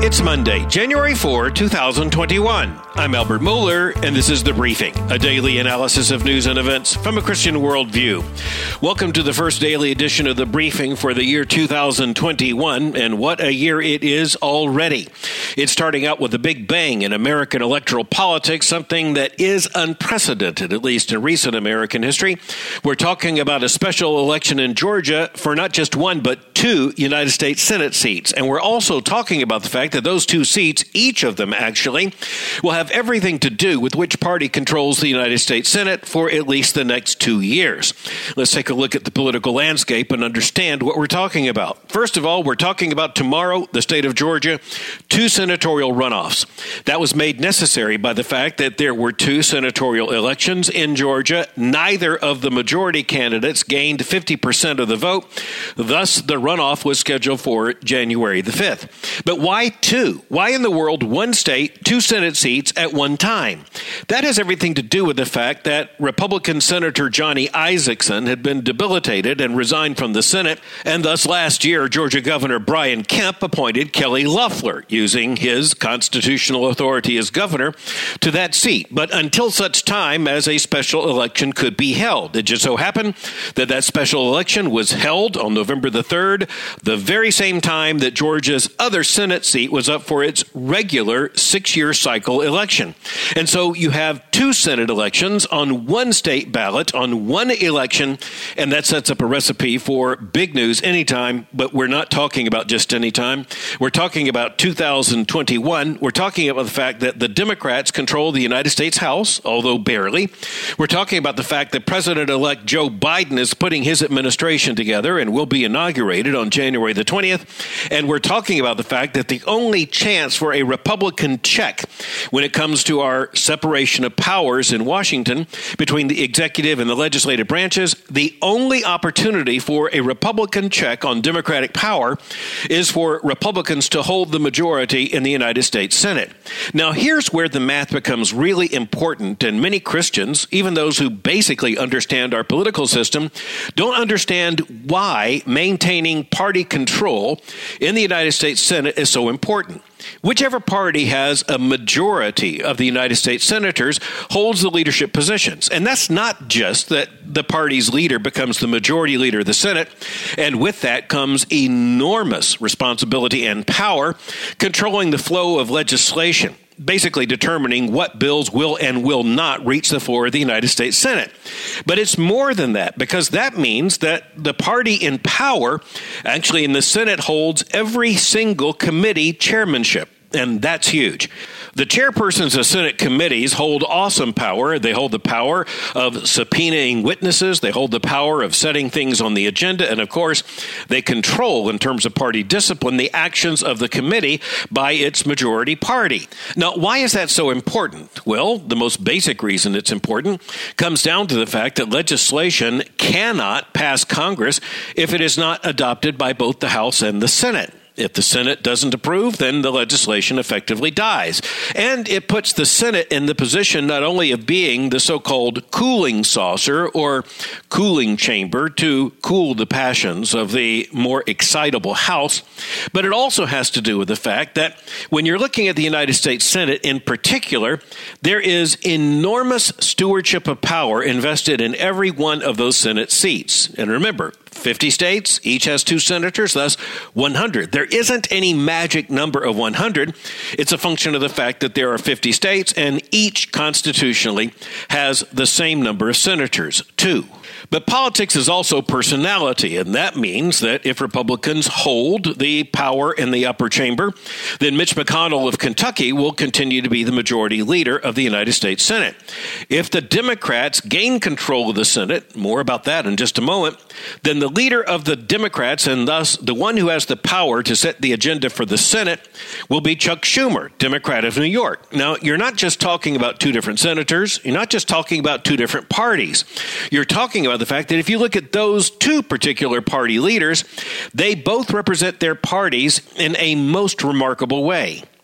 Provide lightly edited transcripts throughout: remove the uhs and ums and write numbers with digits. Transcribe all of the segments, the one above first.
It's Monday, January 4, 2021. I'm Albert Mohler, and this is The Briefing, a daily analysis of news and events from a Christian worldview. Welcome to the first daily edition of The Briefing for the year 2021, and what a year it is already. It's starting out with a big bang in American electoral politics, something that is unprecedented, at least in recent American history. We're talking about a special election in Georgia for not just one, but two United States Senate seats. And we're also talking about the fact that those two seats, each of them actually, will have everything to do with which party controls the United States Senate for at least the next 2 years. Let's take a look at the political landscape and understand what we're talking about. First of all, we're talking about tomorrow, the state of Georgia, two senatorial runoffs. That was made necessary by the fact that there were two senatorial elections in Georgia. Neither of the majority candidates gained 50% of the vote. Thus, the runoff was scheduled for January the 5th. But why two? Why in the world one state, two Senate seats at one time? That has everything to do with the fact that Republican Senator Johnny Isakson had been debilitated and resigned from the Senate, and thus last year Georgia Governor Brian Kemp appointed Kelly Loeffler, using his constitutional authority as governor, to that seat. But until such time as a special election could be held. It just so happened that that special election was held on November the 3rd, the very same time that Georgia's other Senate seat was up for its regular 6-year cycle election. And so you have two Senate elections on one state ballot on one election, and that sets up a recipe for big news anytime. But we're not talking about just any time. We're talking about 2021. We're talking about the fact that the Democrats control the United States House, although barely. We're talking about the fact that President-elect Joe Biden is putting his administration together and will be inaugurated on January the 20th. And we're talking about the fact that the only chance for a Republican check when it comes to our separation of powers in Washington between the executive and the legislative branches, the only opportunity for a Republican check on Democratic power is for Republicans to hold the majority in the United States Senate. Now, here's where the math becomes really important, and many Christians, even those who basically understand our political system, don't understand why maintaining party control in the United States Senate is so important. Whichever party has a majority of the United States senators holds the leadership positions. And that's not just that the party's leader becomes the majority leader of the Senate, and with that comes enormous responsibility and power controlling the flow of legislation, basically determining what bills will and will not reach the floor of the United States Senate. But it's more than that, because that means that the party in power actually in the Senate holds every single committee chairmanship. And that's huge. The chairpersons of Senate committees hold awesome power. They hold the power of subpoenaing witnesses. They hold the power of setting things on the agenda. And of course, they control, in terms of party discipline, the actions of the committee by its majority party. Now, why is that so important? Well, the most basic reason it's important comes down to the fact that legislation cannot pass Congress if it is not adopted by both the House and the Senate. If the Senate doesn't approve, then the legislation effectively dies. And it puts the Senate in the position not only of being the so-called cooling saucer or cooling chamber to cool the passions of the more excitable House, but it also has to do with the fact that when you're looking at the United States Senate in particular, there is enormous stewardship of power invested in every one of those Senate seats. And remember, 50 states, each has two senators, thus 100. There isn't any magic number of 100. It's a function of the fact that there are 50 states, and each constitutionally has the same number of senators, 2. But politics is also personality, and that means that if Republicans hold the power in the upper chamber, then Mitch McConnell of Kentucky will continue to be the majority leader of the United States Senate. If the Democrats gain control of the Senate, more about that in just a moment, then the leader of the Democrats, and thus the one who has the power to set the agenda for the Senate, will be Chuck Schumer, Democrat of New York. Now, you're not just talking about two different senators. You're not just talking about two different parties. You're talking about the fact that if you look at those two particular party leaders, they both represent their parties in a most remarkable way.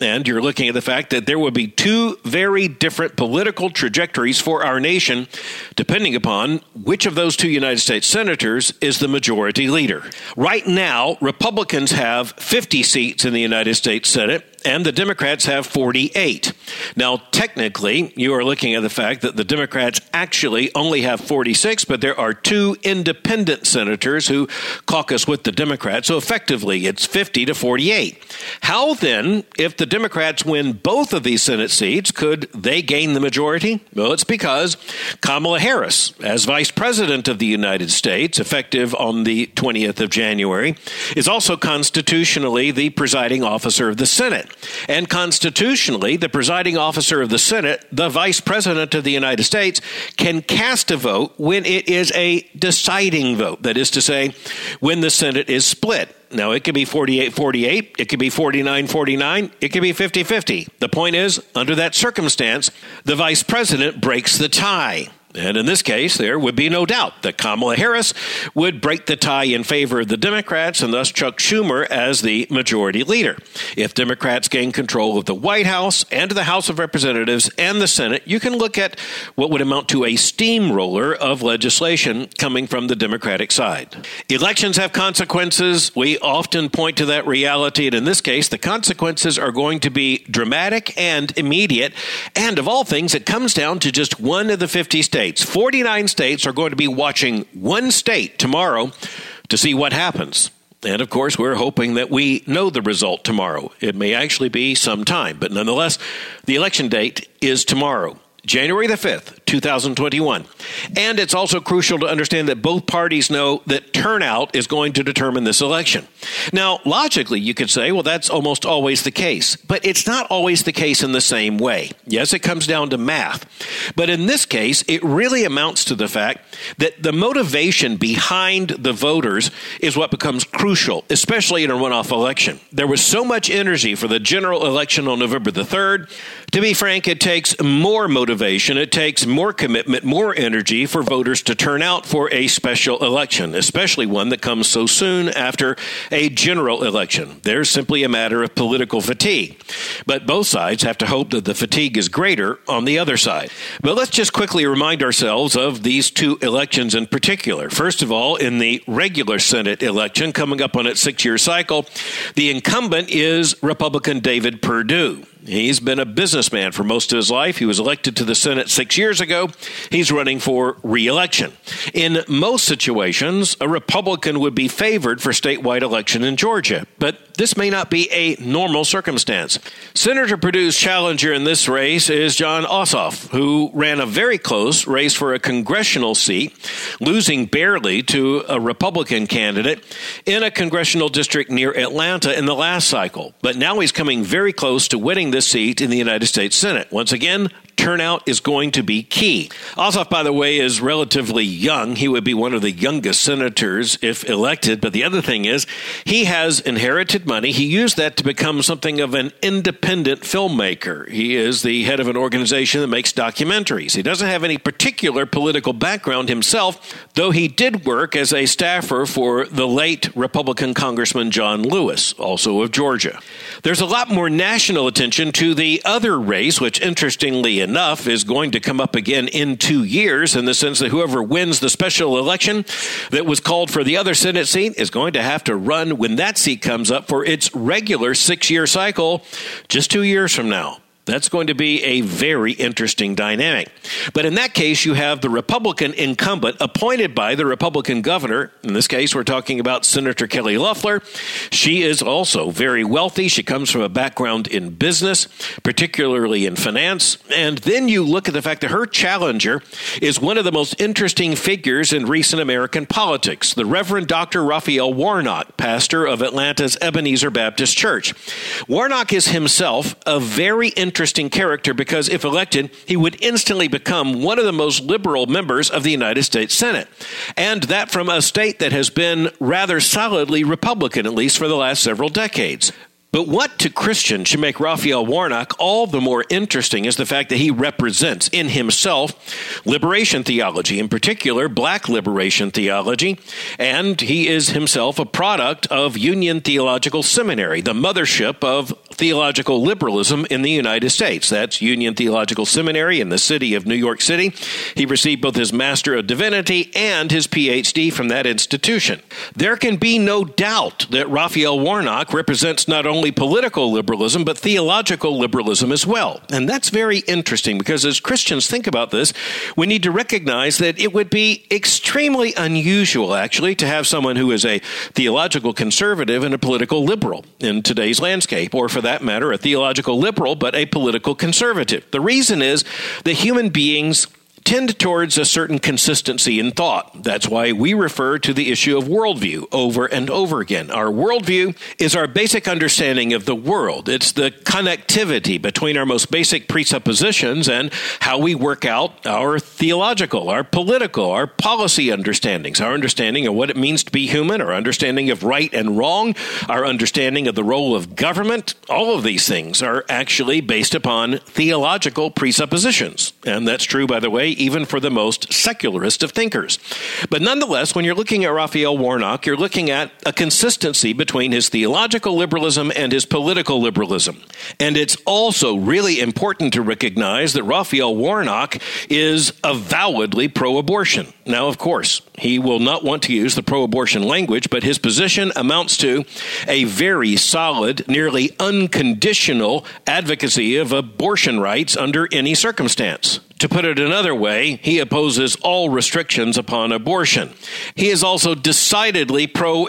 and you're looking at the fact that there would be two very different political trajectories for our nation, depending upon which of those two United States senators is the majority leader. Right now, Republicans have 50 seats in the United States Senate, and the Democrats have 48. Now, technically, you are looking at the fact that the Democrats actually only have 46, but there are two independent senators who caucus with the Democrats, so effectively it's 50 to 48. How then, if the Democrats win both of these Senate seats, could they gain the majority? Well, it's because Kamala Harris, as Vice President of the United States, effective on the 20th of January, is also constitutionally the presiding officer of the Senate. And constitutionally, the presiding officer of the Senate, the Vice President of the United States, can cast a vote when it is a deciding vote. That is to say, when the Senate is split. Now, it could be 48-48, it could be 49-49, it could be 50-50. The point is, under that circumstance, the Vice President breaks the tie. And in this case, there would be no doubt that Kamala Harris would break the tie in favor of the Democrats and thus Chuck Schumer as the majority leader. If Democrats gain control of the White House and the House of Representatives and the Senate, you can look at what would amount to a steamroller of legislation coming from the Democratic side. Elections have consequences. We often point to that reality. And in this case, the consequences are going to be dramatic and immediate. And of all things, it comes down to just one of the 50 states. 49 states are going to be watching one state tomorrow to see what happens. And of course, we're hoping that we know the result tomorrow. It may actually be some time, but nonetheless, the election date is tomorrow, January the 5th, 2021. And it's also crucial to understand that both parties know that turnout is going to determine this election. Now, logically, you could say, well, that's almost always the case. But it's not always the case in the same way. Yes, it comes down to math. But in this case, it really amounts to the fact that the motivation behind the voters is what becomes crucial, especially in a runoff election. There was so much energy for the general election on November the 3rd. To be frank, it takes more motivation. It takes more commitment, more energy for voters to turn out for a special election, especially one that comes so soon after a general election. There's simply a matter of political fatigue. But both sides have to hope that the fatigue is greater on the other side. But let's just quickly remind ourselves of these two elections in particular. First of all, in the regular Senate election coming up on its 6-year cycle, the incumbent is Republican David Perdue. He's been a businessman for most of his life. He was elected to the Senate 6 years ago. He's running for re-election. In most situations, a Republican would be favored for statewide election in Georgia, but this may not be a normal circumstance. Senator Perdue's challenger in this race is Jon Ossoff, who ran a very close race for a congressional seat, losing barely to a Republican candidate in a congressional district near Atlanta in the last cycle. But now he's coming very close to winning this seat in the United States Senate. Once again, turnout is going to be key. Ossoff, by the way, is relatively young. He would be one of the youngest senators if elected. But the other thing is, he has inherited money. He used that to become something of an independent filmmaker. He is the head of an organization that makes documentaries. He doesn't have any particular political background himself, though he did work as a staffer for the late Republican Congressman John Lewis, also of Georgia. There's a lot more national attention to the other race, which interestingly enough is going to come up again in 2 years, in the sense that whoever wins the special election that was called for the other Senate seat is going to have to run when that seat comes up for its regular 6-year cycle just 2 years from now. That's going to be a very interesting dynamic. But in that case, you have the Republican incumbent appointed by the Republican governor. In this case, we're talking about Senator Kelly Loeffler. She is also very wealthy. She comes from a background in business, particularly in finance. And then you look at the fact that her challenger is one of the most interesting figures in recent American politics, the Reverend Dr. Raphael Warnock, pastor of Atlanta's Ebenezer Baptist Church. Warnock is himself a very interesting character because if elected, he would instantly become one of the most liberal members of the United States Senate. And that from a state that has been rather solidly Republican, at least for the last several decades. But what to Christians should make Raphael Warnock all the more interesting is the fact that he represents in himself liberation theology, in particular black liberation theology, and he is himself a product of Union Theological Seminary, the mothership of theological liberalism in the United States. That's Union Theological Seminary in the city of New York City. He received both his Master of Divinity and his PhD from that institution. There can be no doubt that Raphael Warnock represents not only political liberalism, but theological liberalism as well. And that's very interesting because as Christians think about this, we need to recognize that it would be extremely unusual, actually, to have someone who is a theological conservative and a political liberal in today's landscape, or for that matter, a theological liberal but a political conservative. The reason is that human beings tend towards a certain consistency in thought. That's why we refer to the issue of worldview over and over again. Our worldview is our basic understanding of the world. It's the connectivity between our most basic presuppositions and how we work out our theological, our political, our policy understandings, our understanding of what it means to be human, our understanding of right and wrong, our understanding of the role of government. All of these things are actually based upon theological presuppositions. And that's true, by the way, even for the most secularist of thinkers. But nonetheless, when you're looking at Raphael Warnock, you're looking at a consistency between his theological liberalism and his political liberalism. And it's also really important to recognize that Raphael Warnock is avowedly pro-abortion. Now, of course, he will not want to use the pro-abortion language, but his position amounts to a very solid, nearly unconditional advocacy of abortion rights under any circumstance. To put it another way, he opposes all restrictions upon abortion. He is also decidedly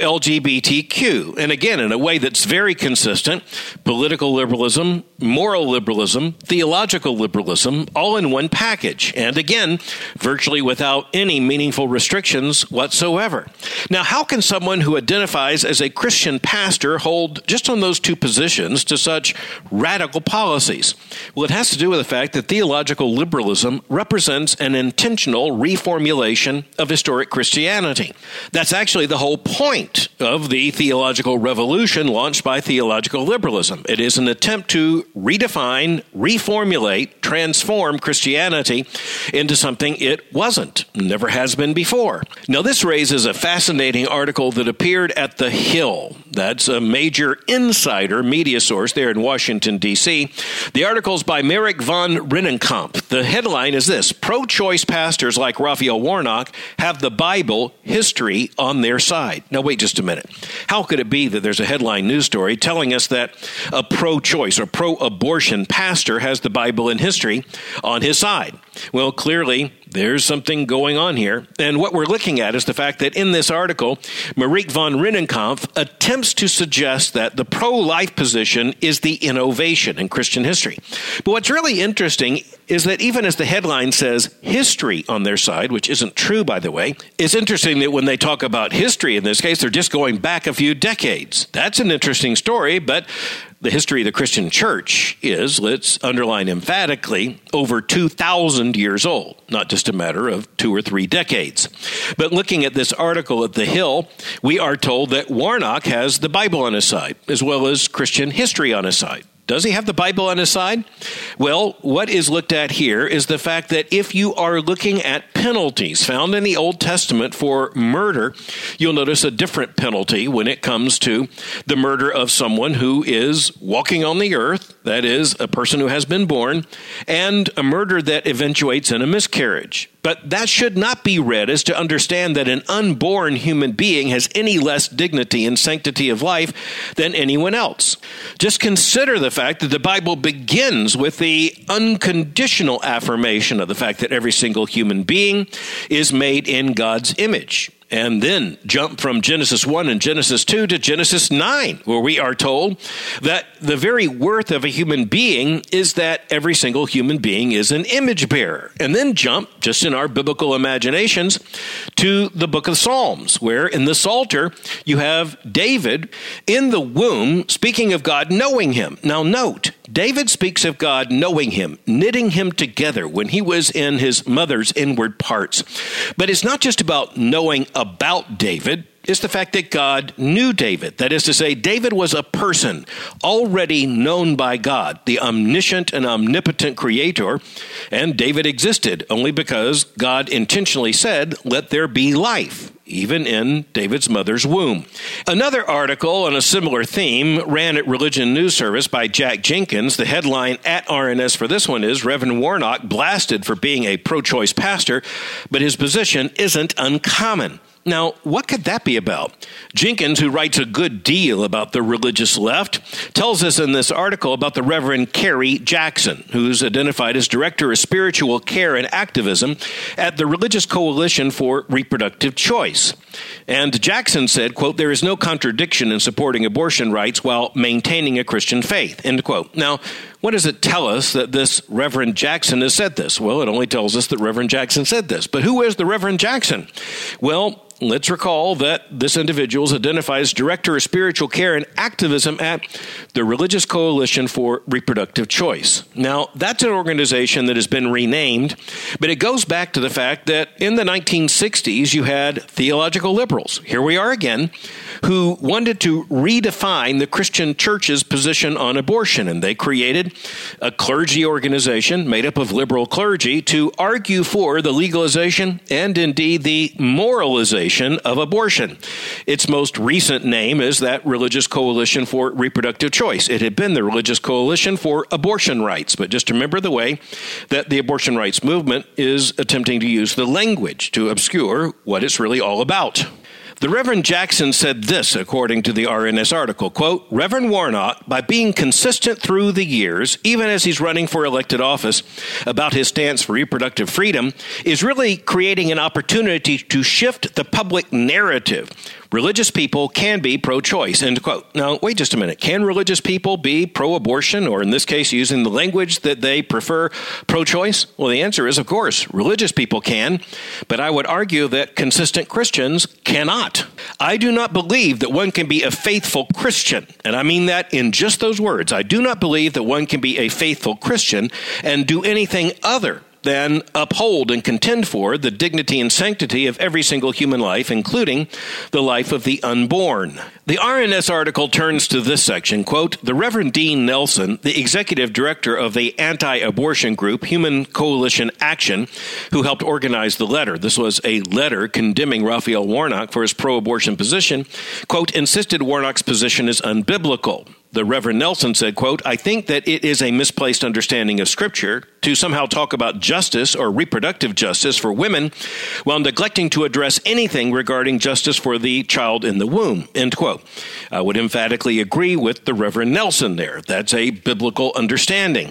pro-LGBTQ, and again, in a way that's very consistent, political liberalism, moral liberalism, theological liberalism, all in one package, and again, virtually without any meaningful restrictions whatsoever. Now, how can someone who identifies as a Christian pastor hold just on those two positions to such radical policies? Well, it has to do with the fact that theological liberalism represents an intentional reformulation of historic Christianity. That's actually the whole point of the theological revolution launched by theological liberalism. It is an attempt to redefine, reformulate, transform Christianity into something it wasn't, never has been before. Now, this raises a fascinating article that appeared at The Hill. That's a major insider media source there in Washington, D.C. The article's by Merrick von Rennenkamp. The headline is this: pro-choice pastors like Raphael Warnock have the Bible history on their side. Now, wait just a minute. How could it be that there's a headline news story telling us that a pro-choice or pro-abortion pastor has the Bible in history on his side? Well, clearly, there's something going on here. And what we're looking at is the fact that in this article, Merrick von Rennenkamp attempts to suggest that the pro-life position is the innovation in Christian history. But what's really interesting is that even as the headline says history on their side, which isn't true, by the way, it's interesting that when they talk about history in this case, they're just going back a few decades. That's an interesting story, but the history of the Christian church is, let's underline emphatically, over 2,000 years old, not just a matter of 2 or 3 decades. But looking at this article at The Hill, we are told that Warnock has the Bible on his side, as well as Christian history on his side. Does he have the Bible on his side? Well, what is looked at here is the fact that if you are looking at penalties found in the Old Testament for murder, you'll notice a different penalty when it comes to the murder of someone who is walking on the earth, that is, a person who has been born, and a murder that eventuates in a miscarriage. But that should not be read as to understand that an unborn human being has any less dignity and sanctity of life than anyone else. Just consider the fact that the Bible begins with the unconditional affirmation of the fact that every single human being is made in God's image. And then jump from Genesis 1 and Genesis 2 to Genesis 9, where we are told that the very worth of a human being is that every single human being is an image bearer. And then jump, just in our biblical imaginations, to the book of Psalms, where in the Psalter you have David in the womb speaking of God knowing him. Now note, David speaks of God knowing him, knitting him together when he was in his mother's inward parts. But it's not just about knowing about David. is the fact that God knew David. That is to say, David was a person already known by God, the omniscient and omnipotent creator, and David existed only because God intentionally said, "Let there be life," even in David's mother's womb. Another article on a similar theme ran at Religion News Service by Jack Jenkins. The headline at RNS for this one is, "Reverend Warnock blasted for being a pro-choice pastor, but his position isn't uncommon." Now, what could that be about? Jenkins, who writes a good deal about the religious left, tells us in this article about the Reverend Kerry Jackson, who's identified as Director of Spiritual Care and Activism at the Religious Coalition for Reproductive Choice. And Jackson said, quote, "There is no contradiction in supporting abortion rights while maintaining a Christian faith," end quote. Now, what does it tell us that this Reverend Jackson has said this? Well, it only tells us that Reverend Jackson said this. But who is the Reverend Jackson? Well, let's recall that this individual is identified as Director of Spiritual Care and Activism at the Religious Coalition for Reproductive Choice. Now, that's an organization that has been renamed, but it goes back to the fact that in the 1960s, you had theological liberals, here we are again, who wanted to redefine the Christian church's position on abortion, and they created a clergy organization made up of liberal clergy to argue for the legalization and indeed the moralization of abortion. Its most recent name is that Religious Coalition for Reproductive Choice. It had been the Religious Coalition for Abortion Rights, but just remember the way that the abortion rights movement is attempting to use the language to obscure what it's really all about. The Reverend Jackson said this, according to the RNS article, quote, "Reverend Warnock, by being consistent through the years, even as he's running for elected office, about his stance for reproductive freedom, is really creating an opportunity to shift the public narrative. Religious people can be pro-choice," end quote. Now, wait just a minute. Can religious people be pro-abortion, or in this case, using the language that they prefer, pro-choice? Well, the answer is, of course, religious people can, but I would argue that consistent Christians cannot. I do not believe that one can be a faithful Christian, and I mean that in just those words. I do not believe that one can be a faithful Christian and do anything other than uphold and contend for the dignity and sanctity of every single human life, including the life of the unborn. The RNS article turns to this section, quote, "The Reverend Dean Nelson, the executive director of the anti-abortion group Human Coalition Action, who helped organize the letter," this was a letter condemning Raphael Warnock for his pro-abortion position, quote, "insisted Warnock's position is unbiblical." The Reverend Nelson said, quote, "I think that it is a misplaced understanding of Scripture to somehow talk about justice or reproductive justice for women while neglecting to address anything regarding justice for the child in the womb," end quote. I would emphatically agree with the Reverend Nelson there. That's a biblical understanding.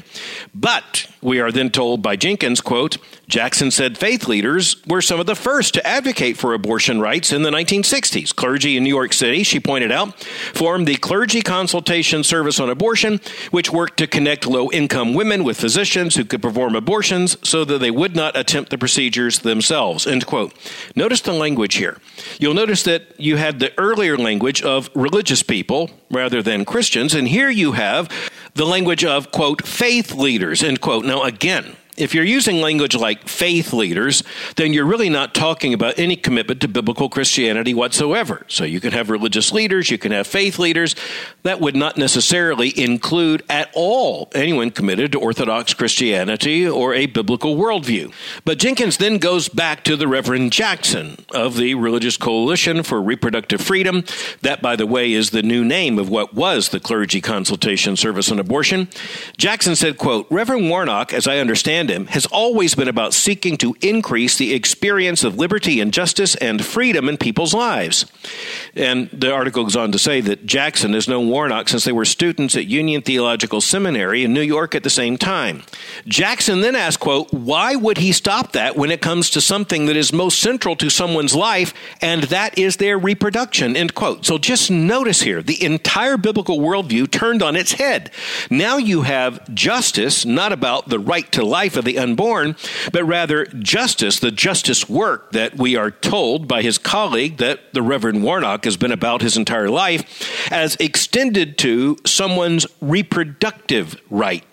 But we are then told by Jenkins, quote, "Jackson said faith leaders were some of the first to advocate for abortion rights in the 1960s. Clergy in New York City," she pointed out, "formed the Clergy Consultation Service on Abortion, which worked to connect low-income women with physicians who could perform abortions so that they would not attempt the procedures themselves," end quote. Notice the language here. You'll notice that you had the earlier language of religious people rather than Christians, and here you have the language of, quote, "faith leaders," end quote. Now, again, if you're using language like faith leaders, then you're really not talking about any commitment to biblical Christianity whatsoever. So you can have religious leaders, you can have faith leaders. That would not necessarily include at all anyone committed to Orthodox Christianity or a biblical worldview. But Jenkins then goes back to the Reverend Jackson of the Religious Coalition for Reproductive Freedom. That, by the way, is the new name of what was the Clergy Consultation Service on Abortion. Jackson said, quote, "Reverend Warnock, as I understand him, has always been about seeking to increase the experience of liberty and justice and freedom in people's lives." And the article goes on to say that Jackson has known Warnock since they were students at Union Theological Seminary in New York at the same time. Jackson then asked, quote, "Why would he stop that when it comes to something that is most central to someone's life, and that is their reproduction," end quote. So just notice here, the entire biblical worldview turned on its head. Now you have justice, not about the right to life of the unborn, but rather justice, the justice work that we are told by his colleague that the Reverend Warnock has been about his entire life, as extended to someone's reproductive right.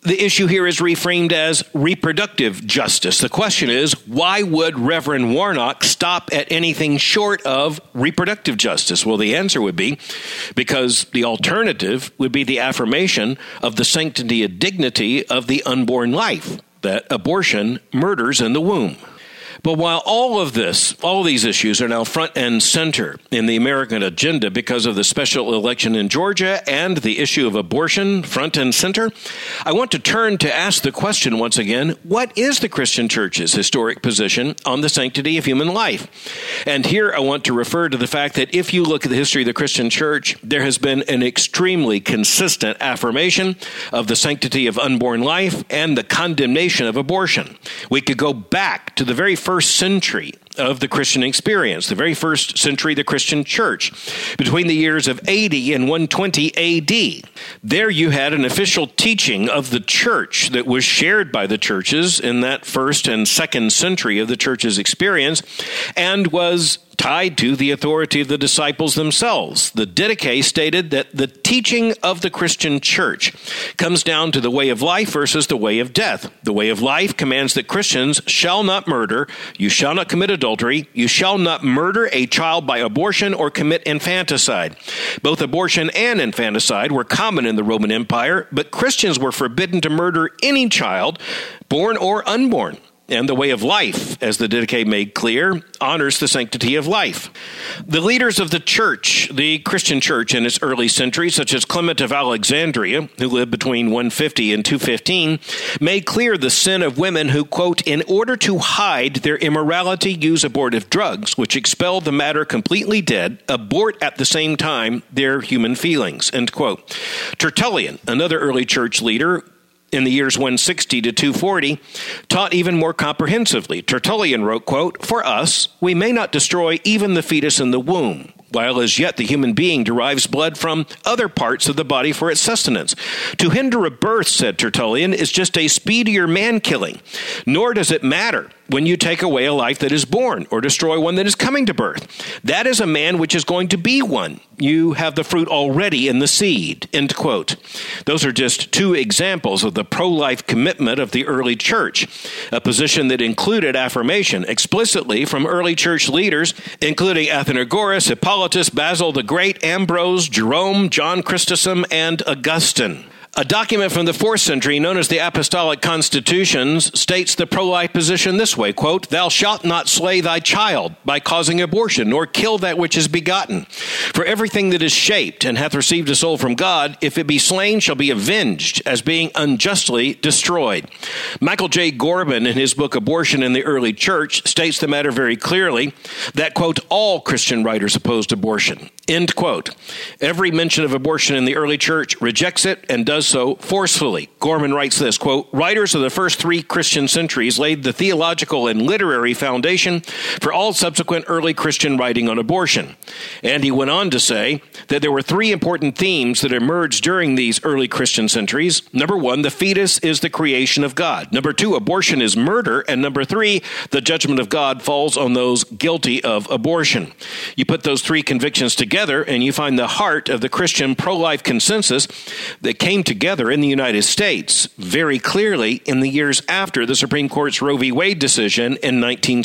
The issue here is reframed as reproductive justice. The question is, why would Reverend Warnock stop at anything short of reproductive justice? Well, the answer would be because the alternative would be the affirmation of the sanctity and dignity of the unborn life, that abortion murders in the womb. But while all of these issues are now front and center in the American agenda because of the special election in Georgia and the issue of abortion front and center, I want to turn to ask the question once again, what is the Christian Church's historic position on the sanctity of human life? And here I want to refer to the fact that if you look at the history of the Christian Church, there has been an extremely consistent affirmation of the sanctity of unborn life and the condemnation of abortion. We could go back to the very first century of the Christian experience, the very first century of the Christian Church, between the years of 80 and 120 AD. There you had an official teaching of the church that was shared by the churches in that first and second century of the church's experience and was tied to the authority of the disciples themselves. The Didache stated that the teaching of the Christian church comes down to the way of life versus the way of death. The way of life commands that Christians shall not murder, you shall not commit adultery, you shall not murder a child by abortion or commit infanticide. Both abortion and infanticide were common in the Roman Empire, but Christians were forbidden to murder any child, born or unborn. And the way of life, as the Didache made clear, honors the sanctity of life. The leaders of the church, the Christian church in its early centuries, such as Clement of Alexandria, who lived between 150 and 215, made clear the sin of women who, quote, in order to hide their immorality, use abortive drugs, which expel the matter completely dead, abort at the same time their human feelings, end quote. Tertullian, another early church leader, in the years 160 to 240, taught even more comprehensively. Tertullian wrote, quote, for us, we may not destroy even the fetus in the womb, while as yet the human being derives blood from other parts of the body for its sustenance. To hinder a birth, said Tertullian, is just a speedier man-killing, nor does it matter when you take away a life that is born or destroy one that is coming to birth. That is a man which is going to be one. You have the fruit already in the seed, end quote. Those are just two examples of the pro-life commitment of the early church, a position that included affirmation explicitly from early church leaders, including Athenagoras, Hippolytus, Basil the Great, Ambrose, Jerome, John Chrysostom, and Augustine. A document from the 4th century known as the Apostolic Constitutions states the pro-life position this way, quote, thou shalt not slay thy child by causing abortion, nor kill that which is begotten. For everything that is shaped and hath received a soul from God, if it be slain, shall be avenged as being unjustly destroyed. Michael J. Gorban, in his book Abortion in the Early Church, states the matter very clearly that, quote, all Christian writers opposed abortion, end quote. Every mention of abortion in the early church rejects it and does so forcefully. Gorman writes this, quote, writers of the first 3 Christian centuries laid the theological and literary foundation for all subsequent early Christian writing on abortion. And he went on to say that there were 3 important themes that emerged during these early Christian centuries. Number 1, the fetus is the creation of God. Number 2, abortion is murder. And number 3, the judgment of God falls on those guilty of abortion. You put those 3 convictions together and you find the heart of the Christian pro-life consensus that came together in the United States very clearly in the years after the Supreme Court's Roe v. Wade decision in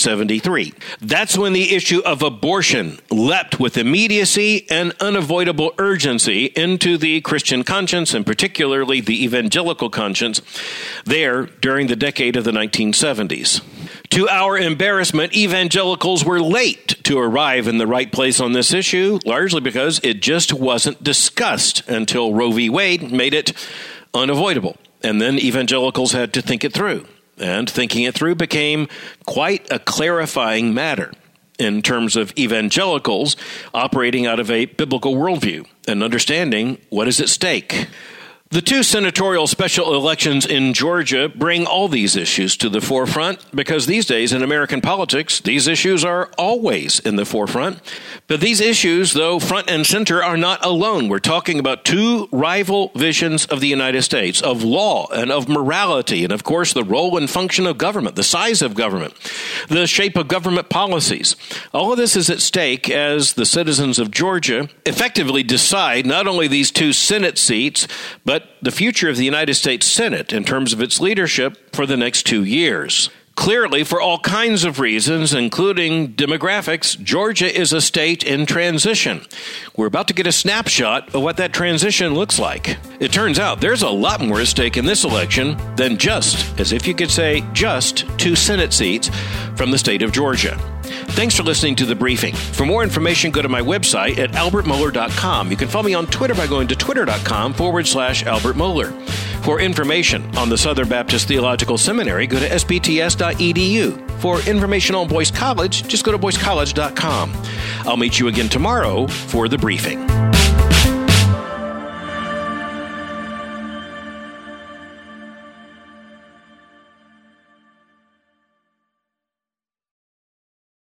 1973. That's when the issue of abortion leapt with immediacy and unavoidable urgency into the Christian conscience, and particularly the evangelical conscience, there during the decade of the 1970s. To our embarrassment, evangelicals were late to arrive in the right place on this issue, largely because it just wasn't discussed until Roe v. Wade made it unavoidable. And then evangelicals had to think it through. And thinking it through became quite a clarifying matter in terms of evangelicals operating out of a biblical worldview and understanding what is at stake. The 2 senatorial special elections in Georgia bring all these issues to the forefront because these days in American politics, these issues are always in the forefront. But these issues, though front and center, are not alone. We're talking about 2 rival visions of the United States, of law and of morality, and of course the role and function of government, the size of government, the shape of government policies. All of this is at stake as the citizens of Georgia effectively decide not only these 2 Senate seats, but but the future of the United States Senate in terms of its leadership for the next 2 years. Clearly, for all kinds of reasons, including demographics, Georgia is a state in transition. We're about to get a snapshot of what that transition looks like. It turns out there's a lot more at stake in this election than just, as if you could say, just 2 Senate seats from the state of Georgia. Thanks for listening to The Briefing. For more information, go to my website at albertmohler.com. You can follow me on Twitter by going to twitter.com/Albert Mohler. For information on the Southern Baptist Theological Seminary, go to sbts.edu. For information on Boyce College, just go to boycecollege.com. I'll meet you again tomorrow for The Briefing.